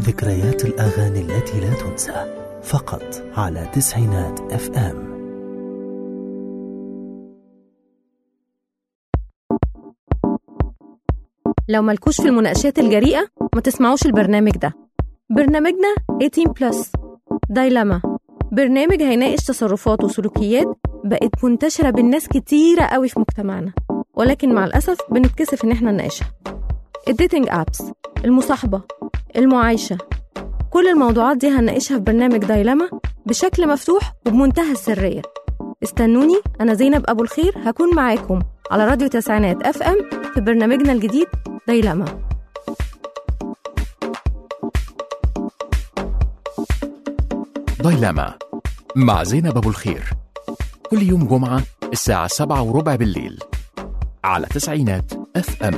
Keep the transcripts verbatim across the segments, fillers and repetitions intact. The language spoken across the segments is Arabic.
ذكريات الأغاني التي لا تنسى فقط على تسعينات اف ام. لو مالكوش في المناقشات الجريئة ما تسمعوش البرنامج ده. برنامجنا ثمانية عشر بلس دايلاما، برنامج هيناقش تصرفات وسلوكيات بقت منتشرة بالناس كتيرة قوي في مجتمعنا، ولكن مع الأسف بنتكسف إن احنا نناقشها. الديتنج أبس، المصاحبة، المعايشة، كل الموضوعات دي هنناقشها في برنامج دايلاما بشكل مفتوح وبمنتهى السرية. استنوني، أنا زينب أبو الخير، هكون معاكم على راديو تسعينات اف ام في برنامجنا الجديد دايلاما. دايلاما مع زينب أبو الخير، كل يوم جمعة الساعة سبعة وربع بالليل على تسعينات اف ام.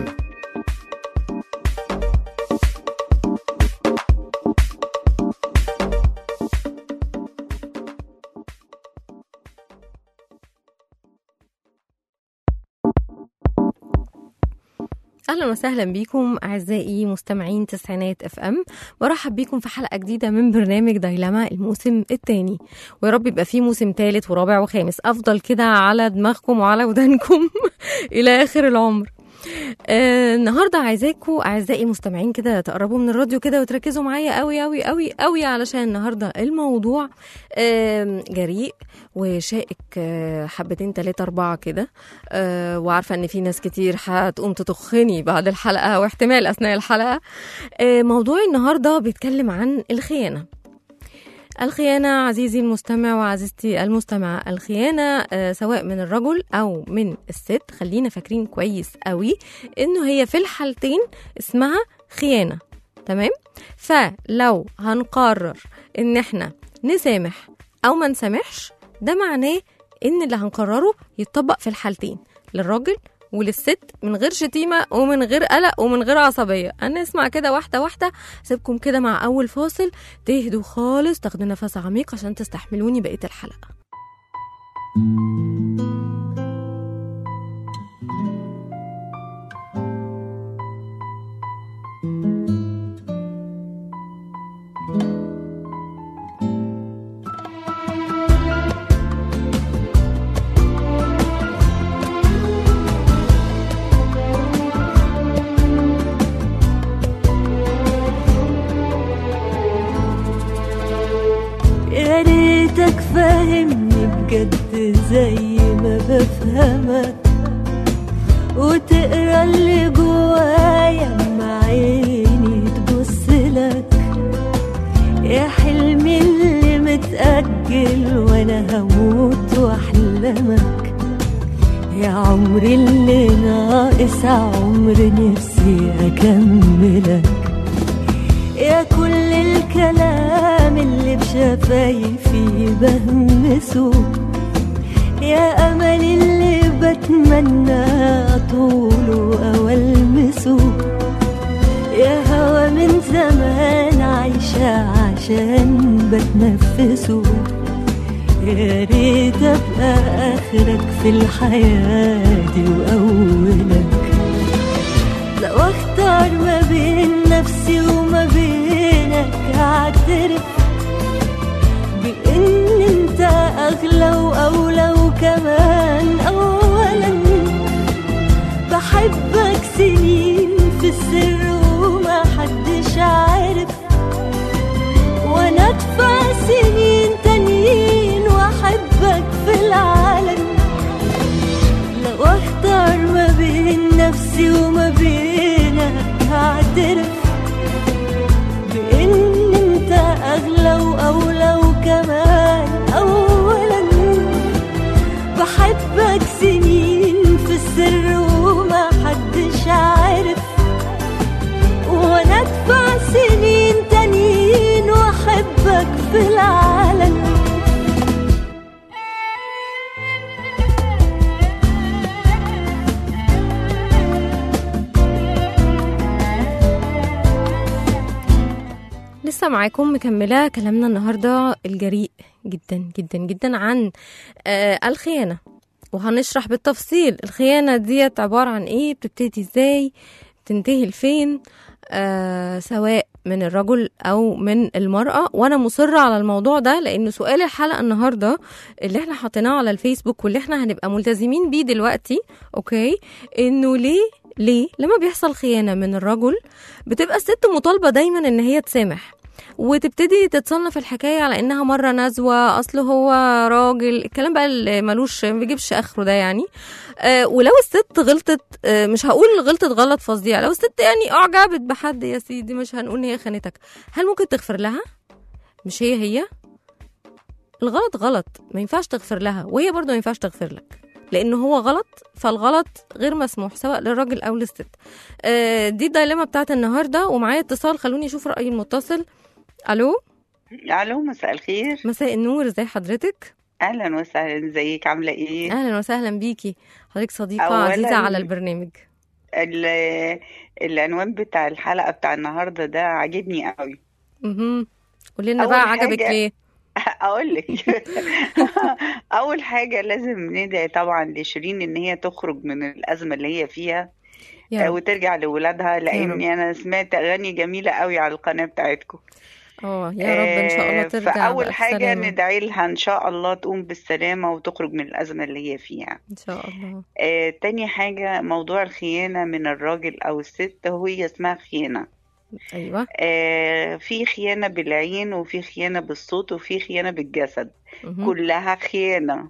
أهلا وسهلا بكم أعزائي مستمعين تسعينات اف ام، برحب بكم في حلقة جديدة من برنامج دايلاما الموسم الثاني، ويا رب يبقى فيه موسم ثالث ورابع وخامس، أفضل كده على دماغكم وعلى ودانكم إلى آخر العمر. آه النهارده عايزاكم اعزائي المستمعين كده تقربوا من الراديو كده وتركزوا معايا قوي قوي قوي قوي، علشان النهارده الموضوع آه جريء وشائك، آه حبتين تلاتة أربعة كده، آه وعارفة إن في ناس كتير هتقوم تطخني بعد الحلقة واحتمال أثناء الحلقة. آه موضوع النهارده بيتكلم عن الخيانة. الخيانة عزيزي المستمع وعزيزتي المستمع، الخيانة آه سواء من الرجل أو من الست، خلينا فاكرين كويس قوي إنه هي في الحالتين اسمها خيانة، تمام؟ فلو هنقرر إن احنا نسامح أو ما نسامحش، ده معناه إن اللي هنقرره يتطبق في الحالتين، للراجل وللست، من غير شتيمة ومن غير قلق ومن غير عصبية. أنا اسمع كده واحدة واحدة، سيبكم كده مع أول فاصل، تهدوا خالص، تاخدوا نفس عميق عشان تستحملوني بقية الحلقة. فاهمني بجد زي ما بفهمك، وتقرا اللي جوايا مع عيني تبصلك، يا حلمي اللي متأجل وانا هموت واحلمك، يا عمري اللي ناقص عمر نفسي اكملك، يا كل الكلام اللي بشفايفي بهمسه، يا أمل اللي بتمنى طوله أو ألمسه، يا هوا من زمان عايشة عشان بتنفسه، يا ريت أبقى آخرك في الحياة دي وأولك، لو أختار ما بين نفسي وما بينك أعترف بإن أنت أغلى وأولى، وكمان أولا بحبك سنين في السر وما حدش عارف، وأنا أدفع سنين تانيين وأحبك في العالم، لو أختار ما بين نفسي وما بينك أعترف بإن أنت أغلى وأولى، وكمان أولا بحبك سنين في السر وما حدش عارف، وأنا أدفع سنين تانيين وأحبك في العالم. لسه معاكم مكملة كلامنا النهاردة الجريء جدا جدا جدا عن آه الخيانة، وهنشرح بالتفصيل الخيانة ديت عبارة عن ايه، بتبتدي ازاي، بتنتهي لفين، آه سواء من الرجل أو من المرأة، وأنا مصرة على الموضوع ده لأنه سؤال الحلقة النهاردة اللي احنا حطيناه على الفيسبوك واللي احنا هنبقى ملتزمين بيه دلوقتي، أوكي، إنه ليه ليه لما بيحصل خيانة من الرجل بتبقى الست مطالبة دايما إن هي تسامح، وتبتدي تتصنف الحكاية على إنها مرة نزوة، أصله هو راجل، الكلام بقى اللي ملوش ما بيجيبش آخره ده يعني. آه ولو الست غلطت، آه مش هقول غلطت غلط فظيع، لو الست يعني أعجبت بحد يا سيدي مش هنقول إن هي خانتك، هل ممكن تغفر لها؟ مش هي هي الغلط غلط، ما ينفعش تغفر لها، وهي برضو ما ينفعش تغفر لك، لأنه هو غلط، فالغلط غير مسموح سواء للراجل أو للست. آه دي الدايلما بتاعت النهاردة، ومعايا اتصال، خلوني أشوف رأي المتصل. الو. الو، مساء الخير. مساء النور، ازي حضرتك؟ اهلا وسهلا، ازيك، عامله ايه؟ اهلا وسهلا بيكي، حضرتك صديقه عزيزه على البرنامج. العنوان بتاع الحلقه بتاع النهارده ده عجبني قوي. اها قولي لنا بقى عجبك ليه؟ اقول لك. اول حاجه لازم ندعي طبعا لشيرين ان هي تخرج من الازمه اللي هي فيها وترجع لولادها، لاني انا سمعت اغاني جميله قوي على القناه بتاعتكم. اه يا رب ان شاء الله ترجع. فاول حاجه ندعي لها ان شاء الله تقوم بالسلامه وتخرج من الازمه اللي هي فيها ان شاء الله. آه، تاني حاجه موضوع الخيانه من الراجل او الست، هي اسمها خيانه. ايوه. آه، في خيانه بالعين وفي خيانه بالصوت وفي خيانه بالجسد. مه. كلها خيانه.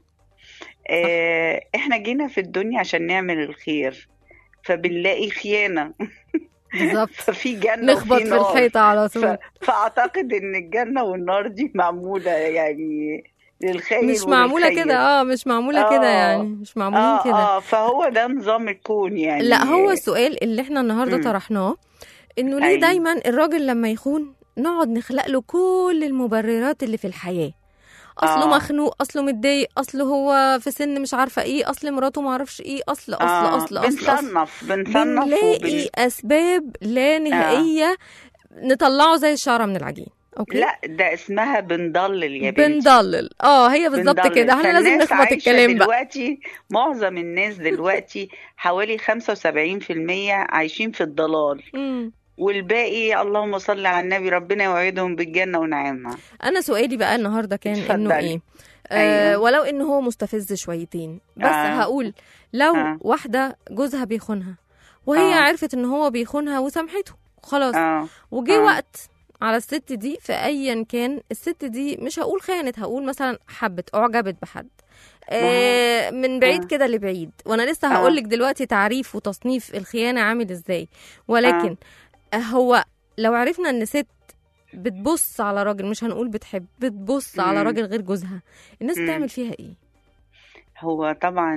آه، احنا جينا في الدنيا عشان نعمل الخير، فبنلاقي خيانه. بالظبط. ففي جنه نخبط في الحيطه على طول. فاعتقد ان الجنه والنار دي معموله يعني للخير، مش معموله كده، اه مش معموله كده يعني مش معمولين آه كده. اه فهو ده نظام الكون يعني. لا، هو السؤال اللي احنا النهارده طرحناه انه ليه دايما الراجل لما يخون نقعد نخلق له كل المبررات اللي في الحياه، اصله آه. مخنوق، اصله متضايق، اصله هو في سن مش عارفه ايه، اصل مراته ما اعرفش ايه، اصل اصل آه. اصل بنصنف اصل بنصنف بنلاقي وبن... اسباب لا نهائيه آه. نطلعه زي الشعره من العجين. أوكي. لا، ده اسمها بنضلل يا بنتي. بنضلل، اه هي بالظبط كده، احنا لازم نخبط الكلام بقى. دلوقتي معظم الناس دلوقتي حوالي خمسة وسبعين في المية عايشين في الضلال. م. والباقي اللهم صل على النبي ربنا يوعدهم بالجنة ونعيمها. أنا سؤالي بقى النهاردة كان اتفضل. إنه إيه آه أيوه. ولو إنه هو مستفز شويتين بس آه. هقول لو آه. واحدة جوزها بيخونها وهي آه. عرفت إن هو بيخونها وسامحته خلاص آه. وجي آه. وقت على الست دي في أيا كان، الست دي مش هقول خانت، هقول مثلا حبت أعجبت بحد آه من بعيد آه. كده لبعيد، وأنا لسه هقولك دلوقتي تعريف وتصنيف الخيانة عامل إزاي، ولكن آه. هو لو عرفنا ان ست بتبص على راجل، مش هنقول بتحب، بتبص مم. على راجل غير جوزها، الناس مم. تعمل فيها ايه؟ هو طبعا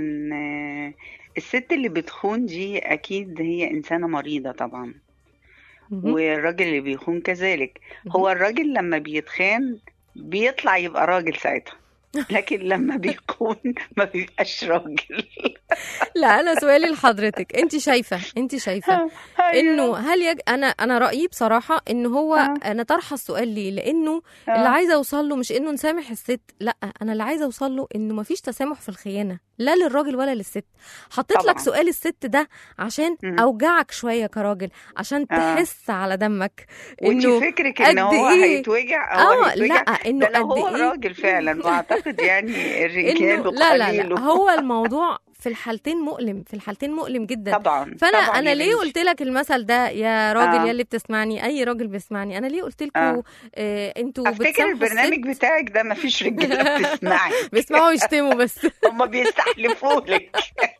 الست اللي بتخون دي اكيد هي انسانة مريضة طبعا. مم. والراجل اللي بيخون كذلك. مم. هو الراجل لما بيتخان بيطلع يبقى راجل ساعتها، لكن لما بيكون ما بيبقاش راجل. لا، انا سؤالي لحضرتك، انت شايفه انت شايفه انه هل يج... انا انا رايي بصراحه انه هو انا طرحه السؤال ليه، لانه اللي عايزه اوصل له مش انه نسامح الست، لا انا اللي عايزه اوصل له انه ما فيش تسامح في الخيانه لا للراجل ولا للست. حطيت لك سؤال الست ده عشان اوجعك شويه كراجل، عشان تحس على دمك انه فكرك ان هو إيه؟ هيتوجع او اه لا انه قد هو إيه؟ راجل فعلا، واعتقد يعني الرجال لا لا لا هو الموضوع في الحالتين مؤلم، في الحالتين مؤلم جدا طبعا. فانا طبعاً انا ليه قلت لك المثل ده يا راجل آه. يا اللي بتسمعني، اي راجل بيسمعني، انا ليه قلت لكم آه. آه انتوا افتكر البرنامج الست. بتاعك ده مفيش رجاله بتسمعي. بيسمعوا يشتموا بس. هم بيستحلفوا لك.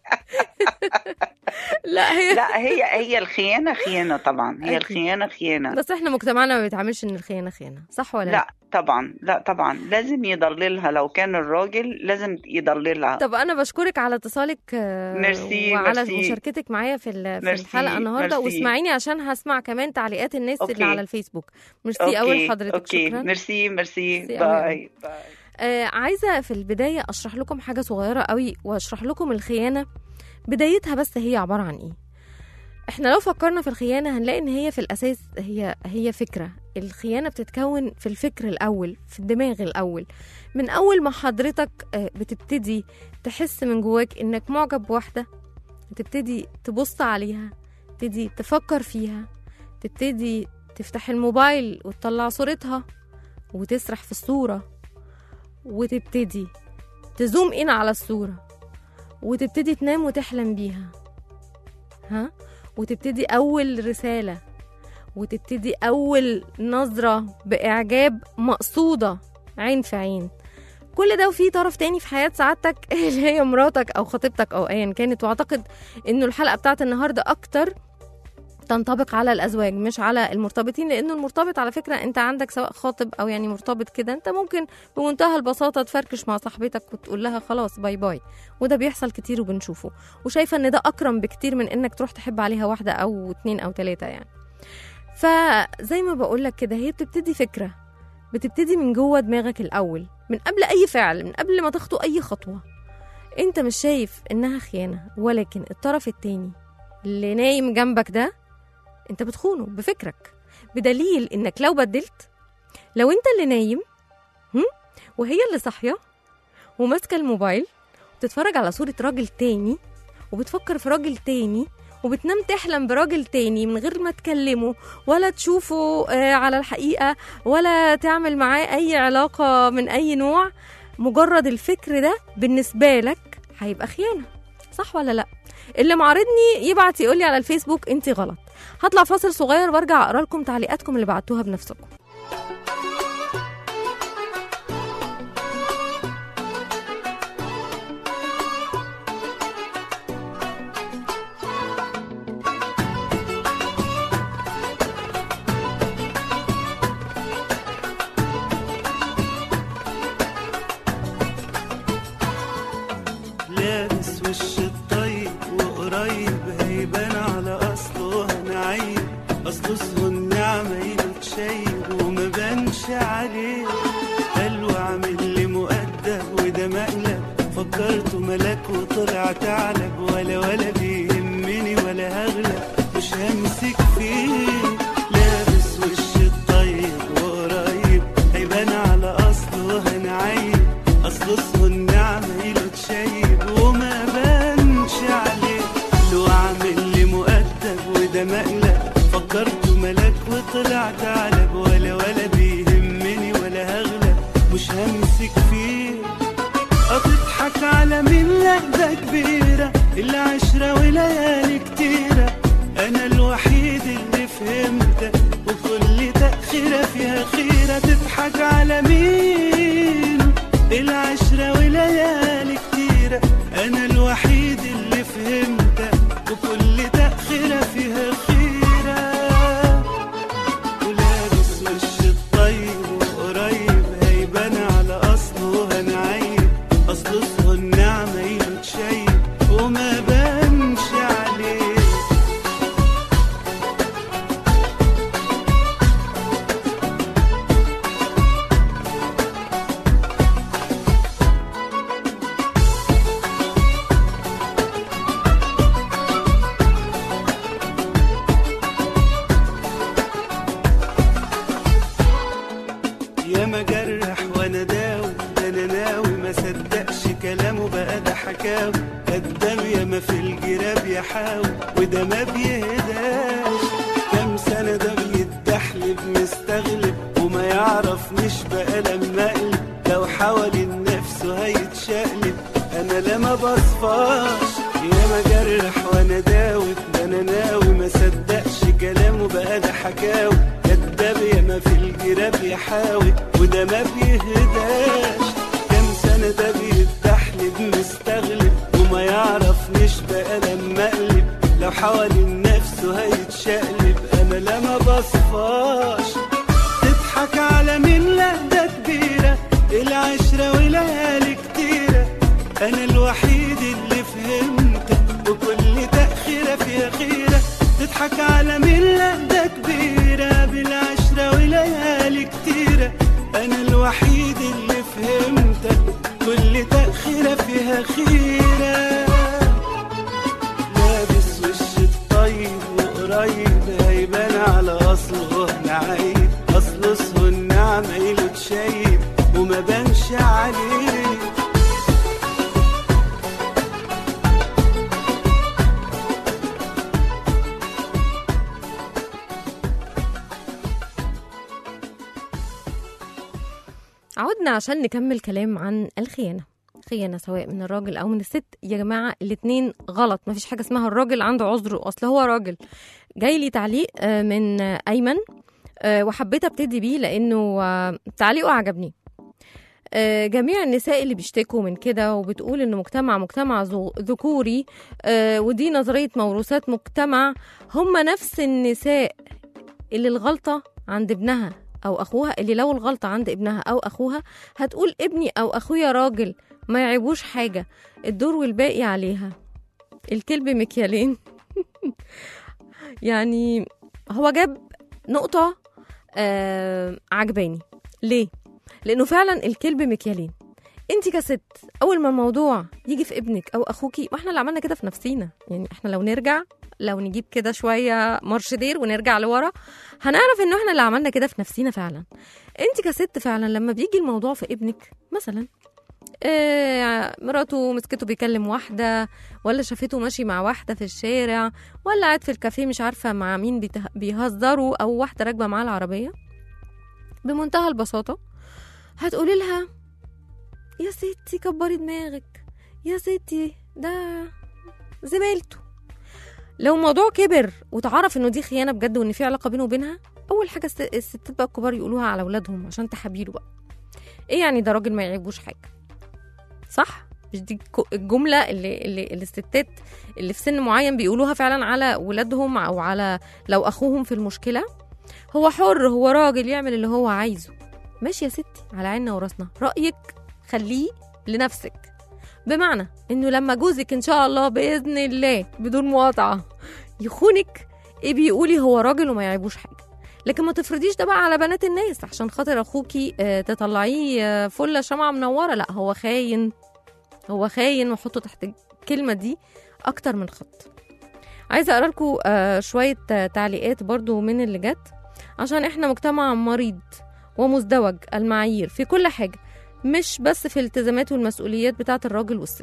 لا هي لا هي هي الخيانه خيانه طبعا، هي الخيانه خيانه، بس احنا مجتمعنا ما بيتعاملش ان الخيانه خيانه، صح ولا لا؟ لا طبعا، لا طبعا لازم يضللها، لو كان الراجل لازم يضللها. طب انا بشكرك على اتصالك ميرسي وعلى ميرسي. مشاركتك معايا في في ميرسي الحلقه النهارده، واسمعيني عشان هسمع كمان تعليقات الناس أوكي. اللي على الفيسبوك. ميرسي قوي لحضرتك. أوكي. شكرا. ميرسي ميرسي باي باي. آه عايزه في البدايه اشرح لكم حاجه صغيره قوي، واشرح لكم الخيانه بدايتها بس هي عباره عن ايه. احنا لو فكرنا في الخيانة هنلاقي ان هي في الاساس هي هي فكرة. الخيانة بتتكون في الفكر الاول، في الدماغ الاول، من اول ما حضرتك بتبتدي تحس من جواك انك معجب بواحدة، تبتدي تبص عليها، تبتدي تفكر فيها، تبتدي تفتح الموبايل وتطلع صورتها وتسرح في الصورة وتبتدي تزوم إن على الصورة وتبتدي تنام وتحلم بيها، ها، وتبتدي أول رسالة وتبتدي أول نظرة بإعجاب مقصودة عين في عين. كل ده وفي طرف تاني في حياة سعادتك اللي هي مراتك أو خطيبتك أو أيا كانت. وأعتقد إنه الحلقة بتاعت النهاردة أكتر تنطبق على الأزواج مش على المرتبطين، لأنه المرتبط على فكرة أنت عندك سواء خاطب أو يعني مرتبط كده، أنت ممكن بمنتهى البساطة تفركش مع صاحبتك وتقول لها خلاص باي باي، وده بيحصل كتير وبنشوفه، وشايفة إن ده أكرم بكتير من إنك تروح تحب عليها واحدة أو اتنين أو تلاتة يعني. فزي ما بقولك كده، هي بتبتدي فكرة، بتبتدي من جوه دماغك الأول، من قبل أي فعل، من قبل ما تخطو أي خطوة. أنت مش شايف إنها خيانة، ولكن الطرف التاني اللي نايم جنبك ده أنت بتخونه بفكرك، بدليل إنك لو بدلت، لو أنت اللي نايم هم؟ وهي اللي صاحية وماسكة الموبايل وبتتفرج على صورة راجل تاني وبتفكر في راجل تاني وبتنام تحلم براجل تاني من غير ما تكلمه ولا تشوفه على الحقيقة ولا تعمل معاه أي علاقة من أي نوع، مجرد الفكر ده بالنسبة لك هيبقى خيانة، صح ولا لأ؟ اللي معارضني يبعت يقولي على الفيسبوك انتي غلط. هطلع فاصل صغير وارجع اقرا لكم تعليقاتكم اللي بعتوها بنفسكم. لابس وش الطيب وقريب هيبان على اصله هنعيب، اصله سهن عمايله تشيب وما بانش عليه، قالوا عامل لي مؤدب وده مقلب، فكرته ملاك وطلع ثعلب، ولا ولا بيهمني ولا هغلب مش همسك فيه. لابس وش الطيب وقريب هيبان على اصله هنعيب، اصله سهن عمايله تشيب وما بانش عليه، لو عامل لي مؤدب وده مقلب، فكرته ملاك وطلع ثعلب، ولا ولا بيهمني ولا هغلب مش همسك فيه. هتضحك على مين؟ لا ده كبيرة العشرة وليالي كتيرة، أنا الوحيد اللي فهمتك وكل تأخيرة فيها خيرة. تضحك على مين؟ العشرة وليالي كتيرة، أنا الوحيد اللي فهمتك وكل تأخيرة فيها خيرة. ولابس وش الطيب وقريب هيبان على أصله هنعيب، أصله سهن عمايله تشيب وما بانش عليه. يا ما جرح وانا داوي، ده انا ناوي ما صدقش كلامه بقى ده حكاوي، قدام يا ما في الجراب يحاول وده ما بيهداش، كام سنة ده بيتدحلب مستغلب وما يعرفنيش بقى لما اقلب، لو حاول نفسه هيتشقلب انا لا ما بصفاش. يا ما جرح وانا داوي، ده انا ناوي ما صدقش كلامه بقى ده حكاوي، كداب يا ما في الجراب يحاول وده ما بيهداش، كام سنة ده بيتدحلب مستغلب وما يعرفنيش بقى لما اقلب، لو حاول نفسه هيتشقلب انا لا ما بصفاش. تضحك على مين؟ لا ده كبيرة العشرة وليالي كتيرة، انا الوحيد اللي فهمتك وكل تأخيرة فيها خيرة. تضحك على مين؟ لا ده كبيرة بالعشرة وليالي كتيرة، أنا الوحيد اللي فهمتك كل تأخيرة فيها خيرة. لابس وش الطيب وقريب هيبان على أصله نعيب، عودنا عشان نكمل كلام عن الخيانة. خيانة سواء من الراجل أو من الست، يا جماعة الاتنين غلط، مفيش حاجة اسمها الراجل عنده عذر أصل هو راجل. جاي لي تعليق من أيمن وحبيت ابتدي بيه لأنه تعليقه عجبني. جميع النساء اللي بيشتكوا من كده وبتقول إنه مجتمع مجتمع ذكوري ودي نظرية موروثات مجتمع، هم نفس النساء اللي الغلطة عند ابنها أو أخوها، اللي لو الغلطة عند ابنها أو أخوها هتقول ابني أو أخويا راجل ما يعيبوش حاجة، الدور والباقي عليها. الكلب مكيالين. يعني هو جاب نقطة آه عجباني. ليه؟ لأنه فعلا الكلب مكيالين. انت كست أول ما الموضوع يجي في ابنك أو أخوكي، ما احنا اللي عملنا كده في نفسينا. يعني احنا لو نرجع لو نجيب كده شوية مرشدير ونرجع لورا هنعرف انه احنا اللي عملنا كده في نفسينا فعلا. انت كست فعلا لما بيجي الموضوع في ابنك، مثلا اه مراته مسكته بيكلم واحدة، ولا شافته ماشي مع واحدة في الشارع، ولا قاعد في الكافيه مش عارفة مع مين بيهزروا، او واحدة راكبة معاه العربية، بمنتهى البساطة هتقولي لها يا ستي كبري دماغك، يا ستي ده زميلته. لو الموضوع كبر وتعرف انه دي خيانه بجد وان في علاقه بينه وبينها، اول حاجه الستات بقى الكبار يقولوها على اولادهم عشان تحابيله بقى، ايه يعني ده راجل ما يعيبوش حاجه، صح؟ مش دي الجمله اللي اللي, اللي الستات اللي في سن معين بيقولوها فعلا على ولادهم او على لو اخوهم في المشكله؟ هو حر، هو راجل يعمل اللي هو عايزه. ماشي يا ستي، على عيننا وراسنا، رايك خليه لنفسك. بمعنى انه لما جوزك ان شاء الله باذن الله بدون مقاطعه يخونك، ايه بيقولي هو راجل وما يعيبوش حاجه. لكن ما تفرضيش ده بقى على بنات الناس عشان خاطر اخوكي اه تطلعيه اه فله شمعه منوره. لا، هو خاين، هو خاين، وحطوا تحت الكلمه دي اكتر من خط. عايزه اقرا لكم اه شويه اه تعليقات برضو من اللي جت، عشان احنا مجتمع مريض ومزدوج المعايير في كل حاجه، مش بس في الالتزامات والمسؤوليات بتاعت الراجل والست.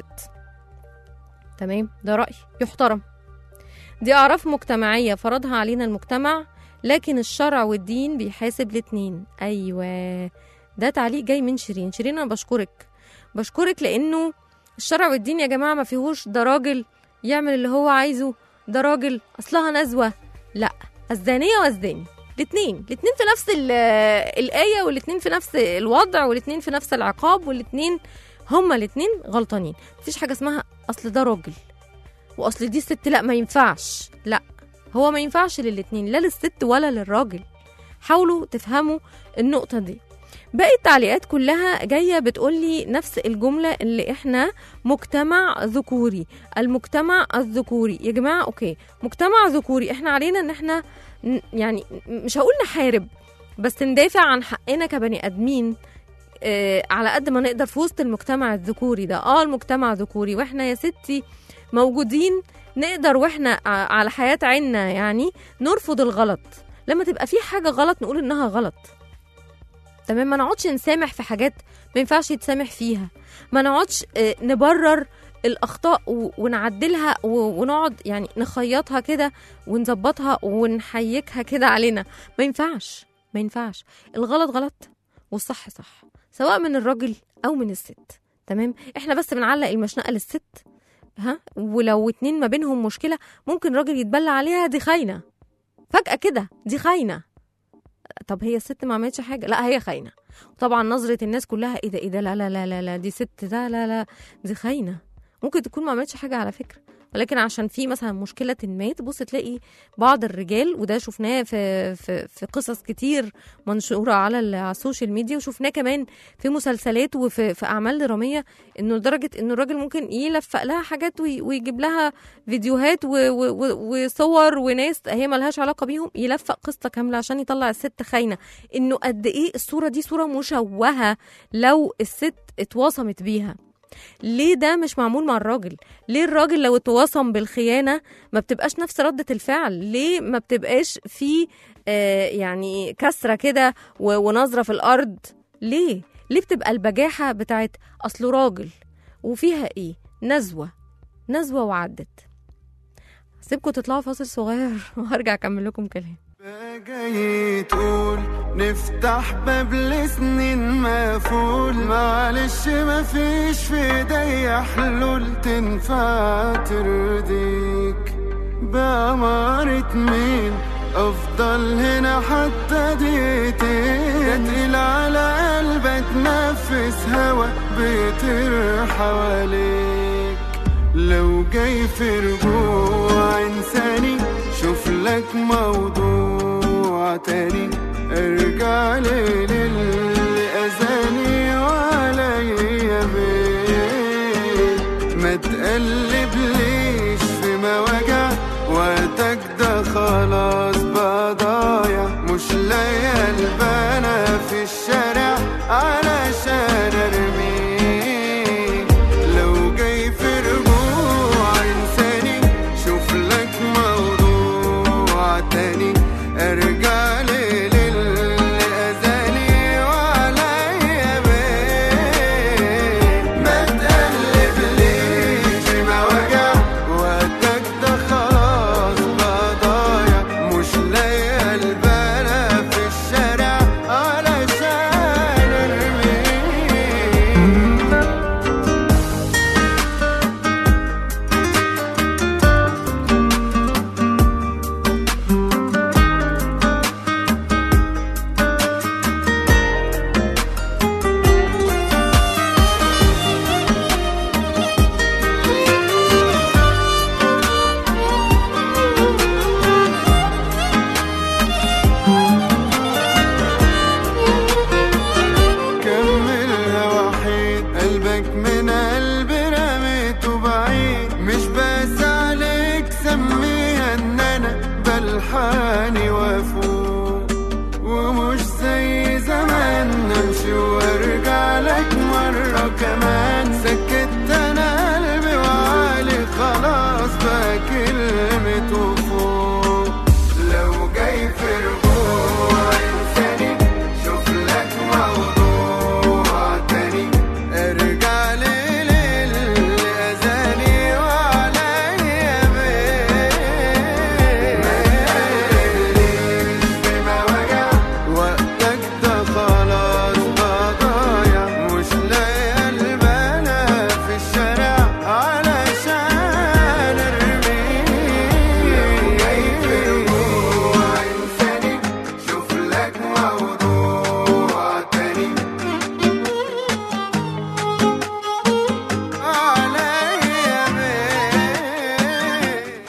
تمام، ده رأي يحترم. دي أعراف مجتمعية فرضها علينا المجتمع، لكن الشرع والدين بيحاسب الاتنين. أيوة، ده تعليق جاي من شيرين. شيرين أنا بشكرك بشكرك لأنه الشرع والدين يا جماعة ما فيهوش ده راجل يعمل اللي هو عايزه، ده راجل أصلها نزوة. لا، الزانية والزاني الاثنين الاثنين في نفس الآية، والاثنين في نفس الوضع، والاثنين في نفس العقاب، والاثنين هما الاثنين غلطانين. مفيش حاجة اسمها أصل ده راجل وأصل دي ست لا ما ينفعش. لا، هو ما ينفعش للاثنين، لا للست ولا للراجل. حاولوا تفهموا النقطة دي. باقي التعليقات كلها جاية بتقولي نفس الجملة اللي احنا مجتمع ذكوري، المجتمع الذكوري. يا جماعة اوكي، مجتمع ذكوري، احنا علينا ان احنا يعني مش هقول نحارب، بس ندافع عن حقنا كبني ادمين اه على قد ما نقدر في وسط المجتمع الذكوري ده. اه المجتمع ذكوري، واحنا يا ستي موجودين نقدر واحنا على حياة عيننا يعني نرفض الغلط. لما تبقى في حاجة غلط نقول انها غلط، تمام؟ ما نقعدش نسامح في حاجات ما ينفعش يتسامح فيها، ما نقعدش اه نبرر الأخطاء ونعدلها ونقعد يعني نخيطها كده ونظبطها ونحيكها كده علينا. ما ينفعش ما ينفعش الغلط غلط والصح صح، سواء من الراجل أو من الست. تمام؟ احنا بس بنعلق المشنقة للست، ها، ولو اتنين ما بينهم مشكلة ممكن راجل يتبلى عليها دي خاينة فجأة كده، دي خاينة. طب هي الست ما عملتش حاجة، لا هي خاينة. طبعا نظرة الناس كلها ايه ده ايه ده، لا لا لا لا, لا دي ست، ده لا لا دي خاينة. ممكن تكون ما عملتش حاجة على فكرة، ولكن عشان في مثلا مشكلة ما تبص تلاقي بعض الرجال، وده شفناه في في في قصص كتير منشورة على السوشيال ميديا، وشفناه كمان في مسلسلات وفي في أعمال درامية، إنه لدرجة إنه الراجل ممكن يلفق لها حاجات ويجيب لها فيديوهات وصور وناس هي ملهاش علاقة بيهم، يلفق قصة كاملة عشان يطلع الست خاينة. إنه قد إيه الصورة دي صورة مشوهة لو الست اتواصمت بيها. ليه ده مش معمول مع الراجل؟ ليه الراجل لو اتواصم بالخيانة ما بتبقاش نفس ردة الفعل؟ ليه ما بتبقاش في آه يعني كسرة كده ونظرة في الأرض؟ ليه؟ ليه بتبقى البجاحة بتاعت أصله راجل وفيها إيه؟ نزوة نزوة وعدت. سيبكم تطلعوا فاصل صغير وهرجع أكمل لكم كلام. جاي تقول نفتح باب لسنين مقفول، معلش مفيش في ايديا حلول تنفع ترضيك. بأمارة مين افضل هنا حتى دقيقتين، تقيل على قلبك نفس هوا بيطير حواليك. لو جاي في رجوع انساني شوف لك موضوع تاني، ارجع لي للأذاني وعليا بيت. ما تقلب ليش في مواجع وقتك ده خلاص بقى ضايع، مش لاقي البنا في الشارع علشان ارميك. لو جاي في رجوع انساني شوف لك موضوع تاني، ارجع لي للأذاني وعليا بيت. ما تقلب ليش في مواجع وقتك ده خلاص بقى ضايع، مش لاقي البنا في الشارع علشان ارميك. كملها وحيد قلبك من قلبي رميته بعيد، مش بس عليك سميها ان انا بلحاني وافوق، ومش زي زمان نمشي وارجع لك مرة كمان. سكت انا قلبي وعلي خلاص بقى كلمته فوق. لو جاي في رجوع انساني شوف لك موضوع تاني، ارجع لي للأذاني وعليا بيت. ما تقلقليش في مواجع وقتك ده خلاص بقى ضايع، مش لاقي البنا في الشارع علشان ارميك. لو جاي في رجوع انساني شوف لك موضوع تاني، عليا بيت.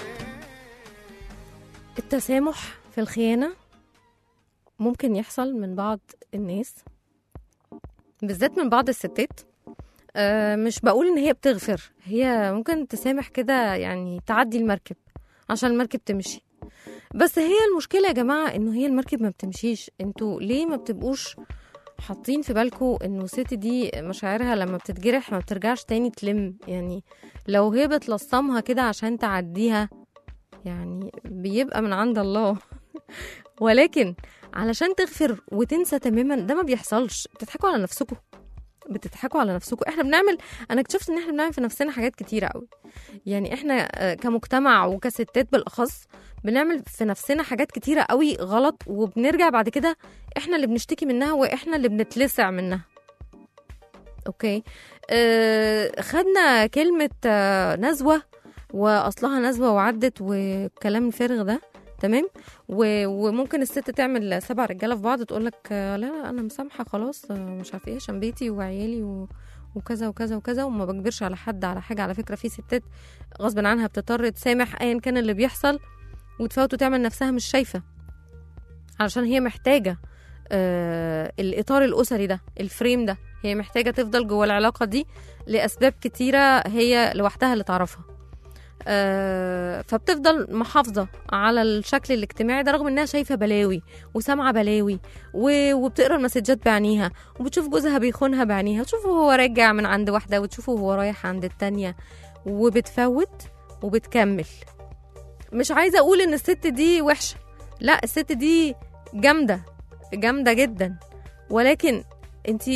التسامح في الخيانة ممكن يحصل من بعض الناس، بالذات من بعض الستات. أه مش بقول ان هي بتغفر، هي ممكن تسامح كده يعني تعدي المركب عشان المركب تمشي. بس هي المشكلة يا جماعة انه هي المركب ما بتمشيش. انتوا ليه ما بتبقوش حاطين في بالكوا انه الست دي مشاعرها لما بتتجرح ما بترجعش تاني تلم؟ يعني لو هي بتلصمها كده عشان تعديها يعني بيبقى من عند الله ولكن علشان تغفر وتنسى تماما ده ما بيحصلش. بتضحكوا على نفسكم، بتضحكوا على نفسكم. احنا بنعمل، انا اكتشفت ان احنا بنعمل في نفسنا حاجات كتيرة قوي. يعني احنا آه، كمجتمع وكستات بالاخص بنعمل في نفسنا حاجات كتيرة قوي غلط، وبنرجع بعد كده احنا اللي بنشتكي منها واحنا اللي بنتلسع منها. اوكي آه خدنا كلمة آه نزوة واصلها نزوة وعدت والكلام الفارغ ده، تمام. و- وممكن الست تعمل سبع رجاله في بعض تقولك آه، لا لا انا مسامحه خلاص، آه، مش عارفه ايه عشان بيتي وعيالي و... وكذا وكذا وكذا، وما بجبرش على حد على حاجه. على فكره في ستات غصب عنها بتضطر تسامح ايا كان اللي بيحصل وتفوت وتعمل نفسها مش شايفه، علشان هي محتاجه آه الاطار الاسري ده، الفريم ده. هي محتاجه تفضل جوه العلاقه دي لاسباب كتيره هي لوحدها اللي تعرفها. آه فبتفضل محافظة على الشكل الاجتماعي ده رغم انها شايفة بلاوي وسامعة بلاوي و- وبتقرا المسجات بعينيها وبتشوف جوزها بيخونها بعينيها، وتشوفه هو راجع من عند واحدة وتشوفه هو رايح عند التانية، وبتفوت وبتكمل. مش عايزة اقول ان الست دي وحشة، لا الست دي جامدة جامدة جدا، ولكن انتي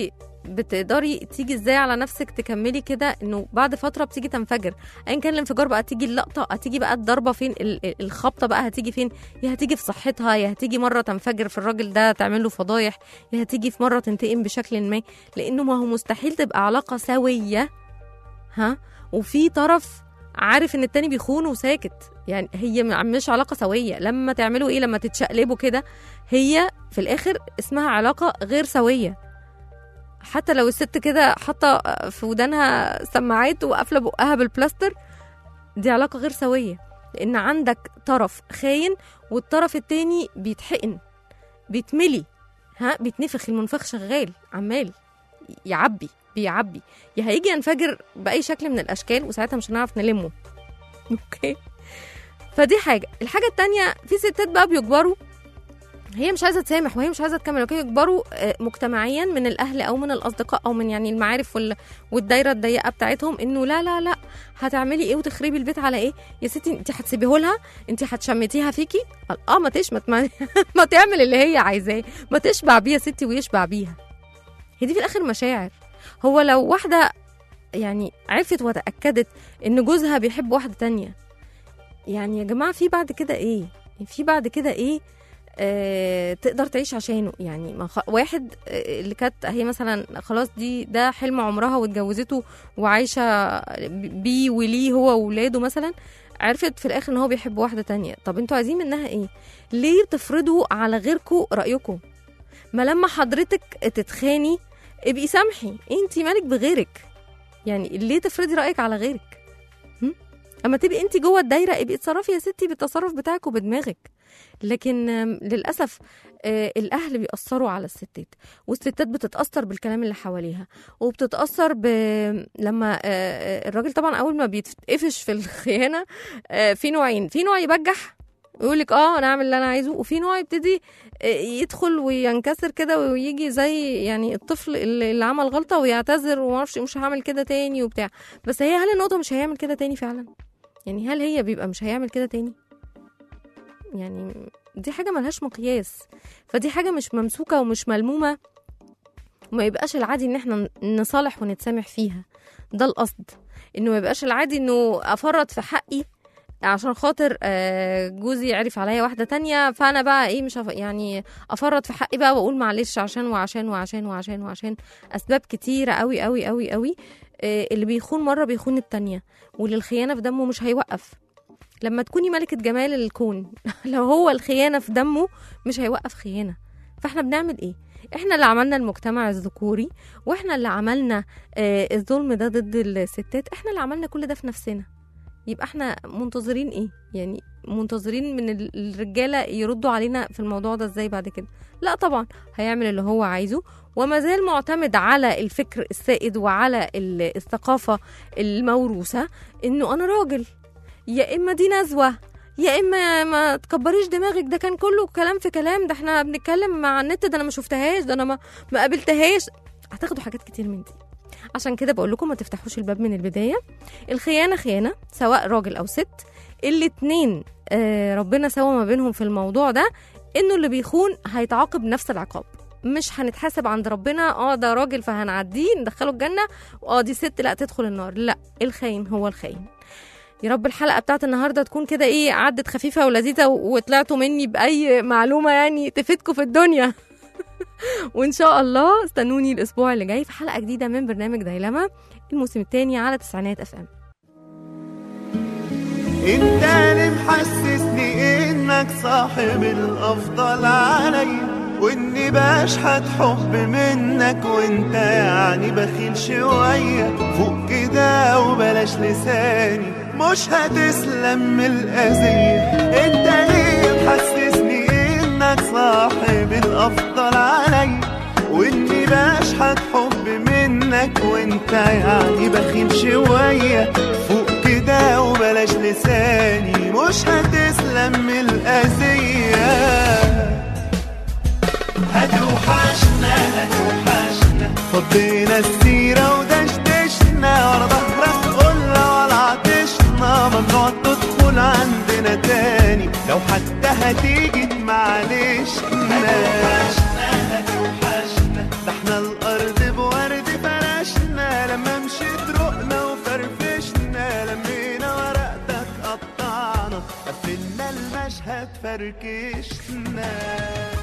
بتقدري تيجي ازاي على نفسك تكملي كده، انه بعد فتره بتيجي تنفجر. ايا كان الانفجار بقى، تيجي اللقطه، هتيجي بقى الضربه فين، الخبطه بقى هتيجي فين، يا هتيجي في صحتها، يا هتيجي مره تنفجر في الراجل ده تعمل له فضايح، يا هتيجي في مره تنتقم بشكل ما. لانه ما هو مستحيل تبقى علاقه سويه ها وفي طرف عارف ان التاني بيخون وساكت. يعني هي مش علاقه سويه. لما تعملوا ايه، لما تتشقلبوا كده، هي في الاخر اسمها علاقه غير سويه. حتى لو الست كده حاطه في ودانها سماعات وقافله بقها بالبلاستر، دي علاقه غير سويه. لان عندك طرف خاين والطرف التاني بيتحقن، بيتملي، ها بيتنفخ، المنفخ شغال عمال يعبي بيعبي، يا هيجي ينفجر باي شكل من الاشكال، وساعتها مش هنعرف نلمه. اوكي، فدي حاجه. الحاجه التانيه، في ستات بقى بيجبروا، هي مش عايزه تسامح وهي مش عايزه تكمل، اوكي، يجبروا مجتمعيا من الاهل او من الاصدقاء او من يعني المعارف والدايره الضيقه بتاعتهم، انه لا لا لا هتعملي ايه وتخربي البيت على ايه يا ستي، انت هتسيبيه لها، انت هتشمتيها فيكي، اه ما تشمت، ما, ما تعمل اللي هي عايزاه، ما تشبع بيها ستي ويشبع بيها. هي دي في الاخر مشاعر. هو لو واحده يعني عرفت وتاكدت ان جوزها بيحب واحده تانية، يعني يا جماعه في بعد كده ايه، في بعد كده ايه آه، تقدر تعيش عشانه؟ يعني ما خ... واحد آه، اللي كانت هي مثلا خلاص دي ده حلم عمرها واتجوزته وعايشه بيه وليه هو وولاده مثلا، عرفت في الاخر ان هو بيحب واحده تانية. طب انتوا عايزين منها ايه؟ ليه بتفرضوا على غيركم رايكم؟ ما لما حضرتك تتخاني ابقي سامحي، انتي مالك بغيرك؟ يعني ليه تفرضي رايك على غيرك؟ هم؟ اما تبقي انتي جوه الدايره ابقي اتصرفي يا ستي بالتصرف بتاعك وبدماغك. لكن للأسف الأهل بيأثروا على الستات، والستات بتتأثر بالكلام اللي حواليها، وبتتأثر ب... لما الراجل طبعا أول ما بيتقفش في الخيانة في نوعين، في نوع يبجح ويقولك اه أنا أعمل اللي أنا عايزه، وفي نوع يبتدي يدخل وينكسر كده ويجي زي يعني الطفل اللي عمل غلطة ويعتذر ومعرفش مش هعمل كده تاني وبتاع. بس هي هل النقطة مش هيعمل كده تاني فعلا؟ يعني هل هي بيبقى مش هيعمل كده تاني؟ يعني دي حاجة ملهاش مقياس، فدي حاجة مش ممسوكة ومش ملمومة، وما يبقاش العادي ان احنا نصالح ونتسامح فيها. ده القصد، انه ما يبقاش العادي انه افرط في حقي عشان خاطر جوزي عرف عليا واحدة تانية، فانا بقى ايه مش يعني افرط في حقي بقى واقول معلش عشان وعشان وعشان وعشان وعشان اسباب كتيرة قوي قوي قوي قوي. اللي بيخون مرة بيخون التانية، واللي الخيانة في دمه مش هيوقف. لما تكوني ملكة جمال الكون لو هو الخيانة في دمه مش هيوقف خيانة. فاحنا بنعمل ايه؟ احنا اللي عملنا المجتمع الذكوري، واحنا اللي عملنا آه الظلم ده ضد الستات، احنا اللي عملنا كل ده في نفسنا. يبقى احنا منتظرين ايه؟ يعني منتظرين من الرجالة يردوا علينا في الموضوع ده ازاي بعد كده؟ لا طبعا، هيعمل اللي هو عايزه، وما زال معتمد على الفكر السائد وعلى الثقافة الموروثة انه انا راجل، يا اما دي نزوه، يا اما ما تكبريش دماغك، ده كان كله كلام في كلام، ده احنا بنتكلم مع النت، ده انا ما شفتهاش، ده انا ما ما قابلتهاش. هتاخدوا حاجات كتير من دي. عشان كده بقول لكم ما تفتحوش الباب من البدايه. الخيانه خيانه سواء راجل او ست، الاتنين آه ربنا سوى ما بينهم في الموضوع ده، انه اللي بيخون هيتعاقب نفس العقاب، مش هنتحاسب عند ربنا اه ده راجل فهنعديه ندخله الجنه، واه دي ست لا تدخل النار. لا، الخاين هو الخاين. يا رب الحلقة بتاعت النهاردة تكون كده ايه عدت خفيفة ولذيذة وطلعتوا مني بأي معلومة يعني تفيدكم في الدنيا. وإن شاء الله استنوني الأسبوع اللي جاي في حلقة جديدة من برنامج دايلما الموسم الثاني على تسعينات اف ام. انت اللي محسسني انك صاحب الافضل عليا، واني بشحت حب منك وانت يعني بخيل شوية. فوق كده وبلاش لساني مش هتسلم من الأذية. انت ليه محسسني انك صاحب الافضل عليا، واني بشحت حب منك وانت يعني بخيل شوية. فوق كده وبلاش لساني مش هتسلم من الأذية. هتوحشنا هتوحشنا فضينا السيرة ودشدشنا، ورا ظهرك قلنا ولا عطشنا. ممنوع تدخل عندنا تاني، لو حتى هتيجي معلش. هتوحشنا هتوحشنا ده احنا الأرض بورد فركشنا.